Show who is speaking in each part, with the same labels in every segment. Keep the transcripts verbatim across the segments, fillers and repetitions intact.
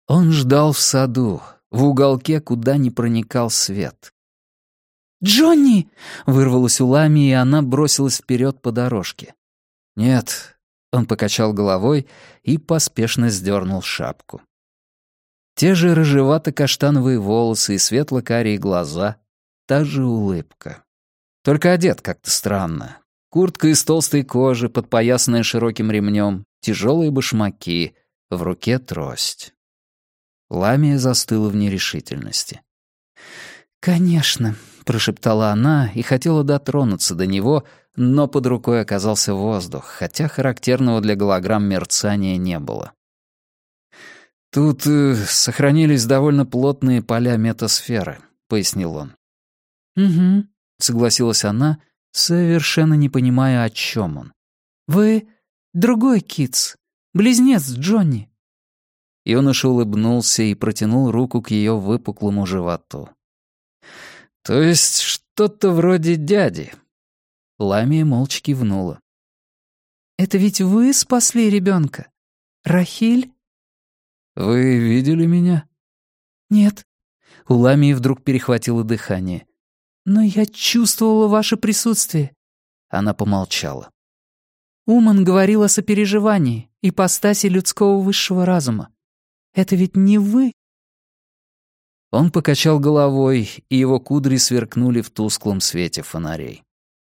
Speaker 1: Он ждал в саду, в уголке, куда не проникал свет.
Speaker 2: «Джонни!»
Speaker 1: — вырвалась у Ламии, и она бросилась вперед по дорожке. «Нет», — он покачал головой и поспешно сдернул шапку. Те же рыжевато-каштановые волосы и светло-карие глаза, та же улыбка. Только одет как-то странно. Куртка из толстой кожи, подпоясанная широким ремнем, тяжелые башмаки, в руке трость. Ламия застыла в нерешительности. «Конечно», — прошептала она и хотела дотронуться до него, но под рукой оказался воздух, хотя характерного для голограмм мерцания не было. «Тут э, сохранились довольно плотные поля метасферы», — пояснил он.
Speaker 2: «Угу»,
Speaker 1: — согласилась она, совершенно не понимая, о чем он.
Speaker 2: «Вы другой Китс, близнец Джонни».
Speaker 1: Юноша улыбнулся и протянул руку к ее выпуклому животу. «То есть что-то вроде дяди?» Ламия молча кивнула.
Speaker 2: «Это ведь вы спасли ребенка, Рахиль?»
Speaker 1: «Вы видели меня?»
Speaker 2: «Нет».
Speaker 1: У Ламии вдруг перехватило дыхание.
Speaker 2: «Но я чувствовала ваше присутствие».
Speaker 1: Она помолчала.
Speaker 2: Уман говорил о сопереживании, ипостаси людского высшего разума. Это ведь не вы?»
Speaker 1: Он покачал головой, и его кудри сверкнули в тусклом свете фонарей.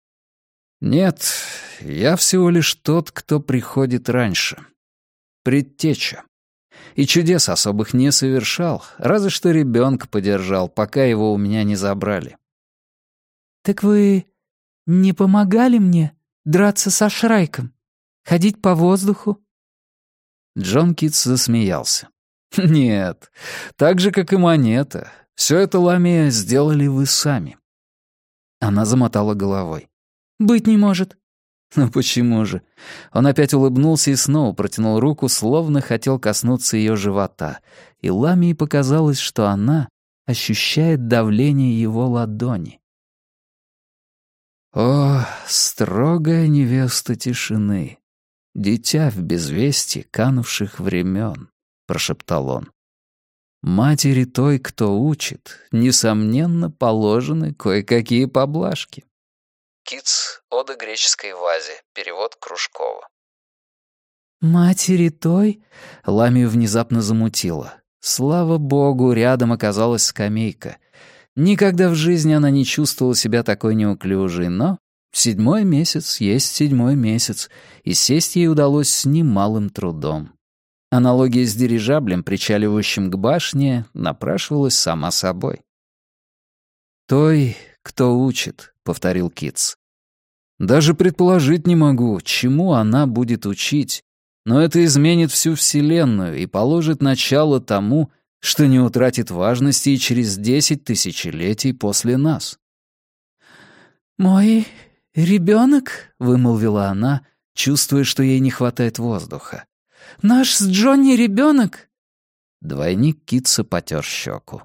Speaker 1: «Нет, я всего лишь тот, кто приходит раньше. Предтеча. И чудес особых не совершал, разве что ребенка подержал, пока его у меня не забрали».
Speaker 2: «Так вы не помогали мне драться со Шрайком? Ходить по воздуху?»
Speaker 1: Джон Китс засмеялся. «Нет, так же, как и монета. Все это, Ламия, сделали вы сами». Она замотала головой.
Speaker 2: «Быть не может».
Speaker 1: «Ну почему же?» Он опять улыбнулся и снова протянул руку, словно хотел коснуться ее живота, и Ламии показалось, что она ощущает давление его ладони. «О, строгая невеста тишины, дитя в безвестии канувших времен», — прошептал он. «Матери той, кто учит, несомненно, положены кое-какие поблажки». Китс, ода греческой вазе, перевод Кружкова.
Speaker 2: «Матери той?»
Speaker 1: — Ламию внезапно замутило. Слава богу, рядом оказалась скамейка. Никогда в жизни она не чувствовала себя такой неуклюжей, но седьмой месяц есть седьмой месяц, и сесть ей удалось с немалым трудом. Аналогия с дирижаблем, причаливающим к башне, напрашивалась сама собой. «Той, кто учит», — повторил Китс. «Даже предположить не могу, чему она будет учить, но это изменит всю Вселенную и положит начало тому, что не утратит важности и через десять тысячелетий после нас».
Speaker 2: «Мой ребенок?» —
Speaker 1: вымолвила она, чувствуя, что ей не хватает воздуха.
Speaker 2: «Наш с Джонни ребенок?»
Speaker 1: Двойник Китса потер щеку.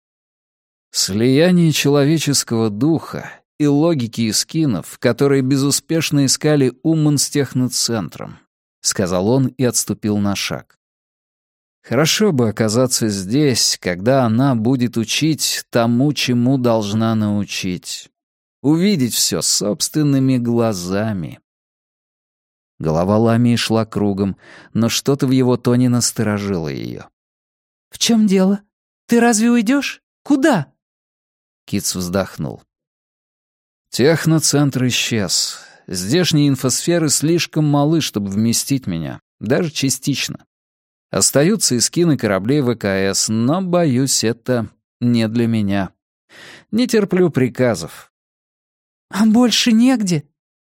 Speaker 1: Слияние человеческого духа и логики эскинов, которые безуспешно искали Уман с техноцентром, — сказал он и отступил на шаг. Хорошо бы оказаться здесь, когда она будет учить тому, чему должна научить. Увидеть все собственными глазами. Голова Ламии шла кругом, но что-то в его тоне насторожило ее.
Speaker 2: «В чем дело? Ты разве уйдешь? Куда?»
Speaker 1: Китс вздохнул. Техноцентр исчез. Здешние инфосферы слишком малы, чтобы вместить меня, даже частично. Остаются эскины кораблей ВКС, но, боюсь, это не для меня. Не терплю приказов.
Speaker 2: «А больше негде?»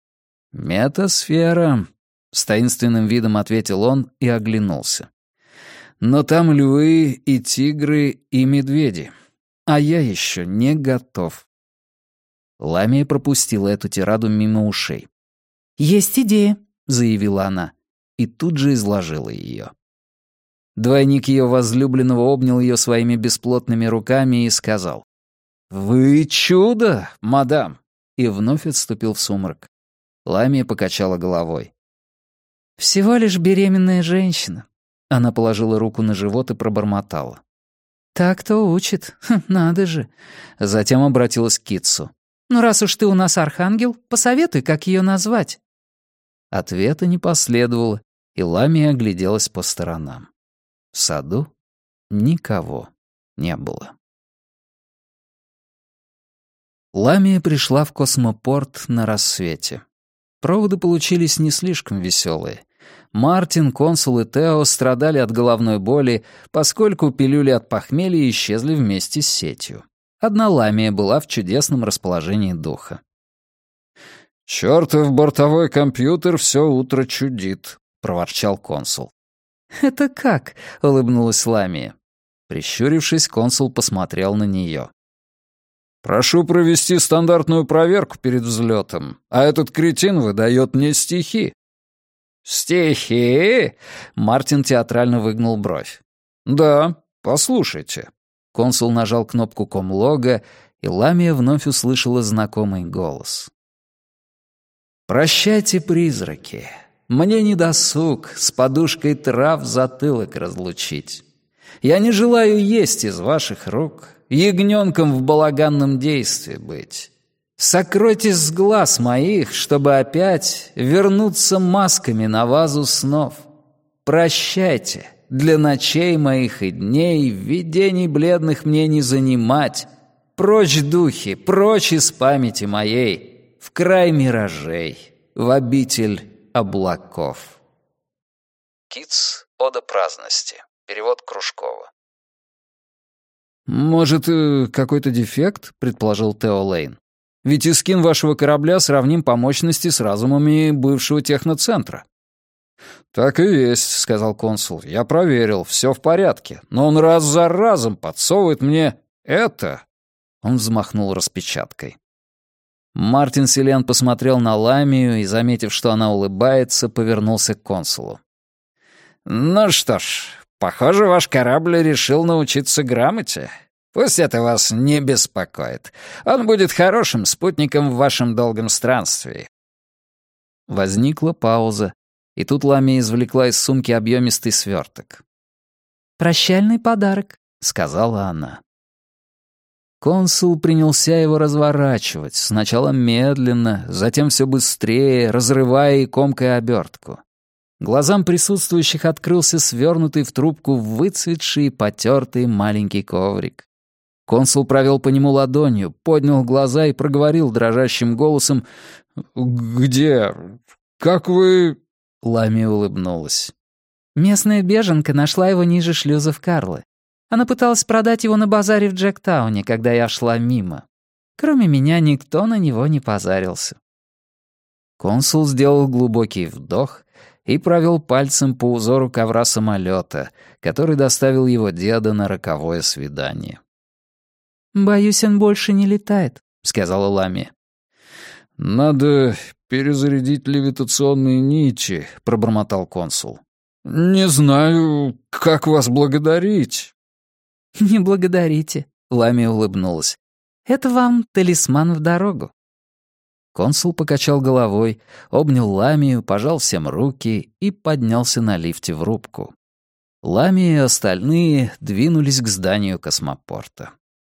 Speaker 1: «Метасфера», — с таинственным видом ответил он и оглянулся. «Но там львы и тигры и медведи, а я еще не готов». Ламия пропустила эту тираду мимо ушей.
Speaker 2: «Есть идея»,
Speaker 1: — заявила она, и тут же изложила ее. Двойник ее возлюбленного обнял ее своими бесплотными руками и сказал: «Вы чудо, мадам!» и вновь отступил в сумрак. Ламия покачала головой.
Speaker 2: «Всего лишь беременная женщина.
Speaker 1: Она положила руку на живот и пробормотала.
Speaker 2: «Так-то учит. Хм, надо же».
Speaker 1: Затем обратилась к Китсу.
Speaker 2: «Ну, раз уж ты у нас архангел, посоветуй, как ее назвать».
Speaker 1: Ответа не последовало, и Ламия огляделась по сторонам. В саду никого не было. Ламия пришла в космопорт на рассвете. Проводы получились не слишком веселые. Мартин, консул и Тео страдали от головной боли, поскольку пилюли от похмелья исчезли вместе с сетью. Одна Ламия была в чудесном расположении духа. «Чёртов бортовой компьютер всё утро чудит», — проворчал консул.
Speaker 2: «Это как?» — улыбнулась
Speaker 1: Ламия. Прищурившись, консул посмотрел на неё. «Прошу провести стандартную проверку перед взлётом, а этот кретин выдаёт мне стихи». «Стихи?» — Мартин театрально выгнул бровь. «Да, послушайте». Консул нажал кнопку комлога, и Ламия вновь услышала знакомый голос. «Прощайте, призраки, мне не досуг с подушкой трав затылок разлучить. Я не желаю есть из ваших рук, ягненком в балаганном действии быть. Сокройтесь с глаз моих, чтобы опять вернуться масками на вазу снов. Прощайте, для ночей моих и дней видений бледных мне не занимать. Прочь духи, прочь из памяти моей, в край миражей, в обитель облаков». Китс, Ода праздности. Перевод Кружкова. «Может, какой-то дефект?» — предположил Тео Лейн. «Ведь искин вашего корабля сравним по мощности с разумами бывшего техноцентра». «Так и есть», — сказал консул. «Я проверил, все в порядке. Но он раз за разом подсовывает мне это». Он взмахнул распечаткой. Мартин Селен посмотрел на Ламию и, заметив, что она улыбается, повернулся к консулу. «Ну что ж, похоже, ваш корабль решил научиться грамоте. Пусть это вас не беспокоит. Он будет хорошим спутником в вашем долгом странствии». Возникла пауза, и тут Ламия извлекла из сумки объемистый сверток.
Speaker 2: «Прощальный подарок», — сказала она.
Speaker 1: Консул принялся его разворачивать, сначала медленно, затем все быстрее, разрывая и комкая обертку. Глазам присутствующих открылся свернутый в трубку выцветший и потертый маленький коврик. Консул провел по нему ладонью, поднял глаза и проговорил дрожащим голосом: «Где? Как вы...» Ламия улыбнулась.
Speaker 2: «Местная беженка нашла его ниже шлюзов Карлы. Она пыталась продать его на базаре в Джектауне, когда я шла мимо. Кроме меня никто на него не позарился».
Speaker 1: Консул сделал глубокий вдох и провел пальцем по узору ковра самолета, который доставил его деда на роковое свидание.
Speaker 2: «Боюсь, он больше не летает», — сказала
Speaker 1: Ламия. «Надо перезарядить левитационные нити», — пробормотал консул. «Не знаю, как вас благодарить».
Speaker 2: «Не благодарите», — Ламия улыбнулась. «Это вам талисман в дорогу».
Speaker 1: Консул покачал головой, обнял Ламию, пожал всем руки и поднялся на лифте в рубку. Ламия и остальные двинулись к зданию космопорта.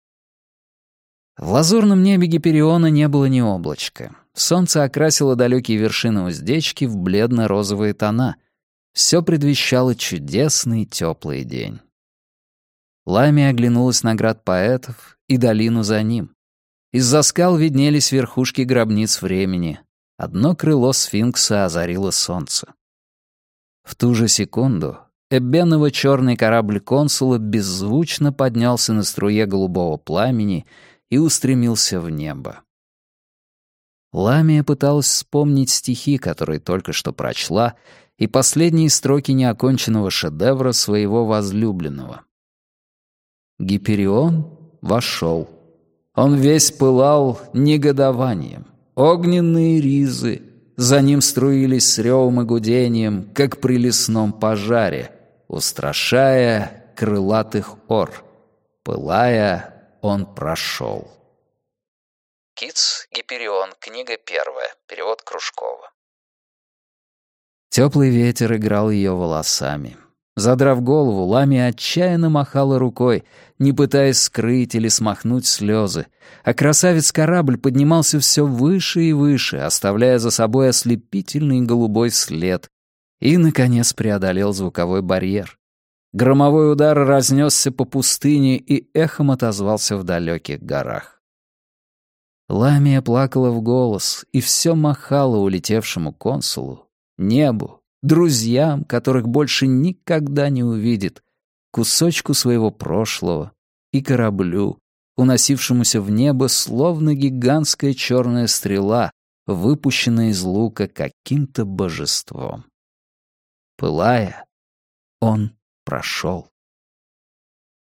Speaker 1: В лазурном небе Гипериона не было ни облачка. Солнце окрасило далекие вершины уздечки в бледно-розовые тона. Все предвещало чудесный теплый день. Ламия оглянулась на град поэтов и долину за ним. Из-за скал виднелись верхушки гробниц времени. Одно крыло сфинкса озарило солнце. В ту же секунду эбеново-черный корабль консула беззвучно поднялся на струе голубого пламени и устремился в небо. Ламия пыталась вспомнить стихи, которые только что прочла, и последние строки неоконченного шедевра своего возлюбленного. Гиперион вошел. Он весь пылал негодованием. Огненные ризы за ним струились с ревом и гудением, как при лесном пожаре, устрашая крылатых ор. Пылая, он прошел. Китс, Гиперион, книга первая, перевод Кружкова. Теплый ветер играл ее волосами. Задрав голову, Ламия отчаянно махала рукой, не пытаясь скрыть или смахнуть слезы, а красавец-корабль поднимался все выше и выше, оставляя за собой ослепительный голубой след, и, наконец, преодолел звуковой барьер. Громовой удар разнесся по пустыне и эхом отозвался в далеких горах. Ламия плакала в голос и все махала улетевшему консулу, небу, друзьям, которых больше никогда не увидит, кусочку своего прошлого и кораблю, уносившемуся в небо, словно гигантская черная стрела, выпущенная из лука каким-то божеством. Пылая, он прошел.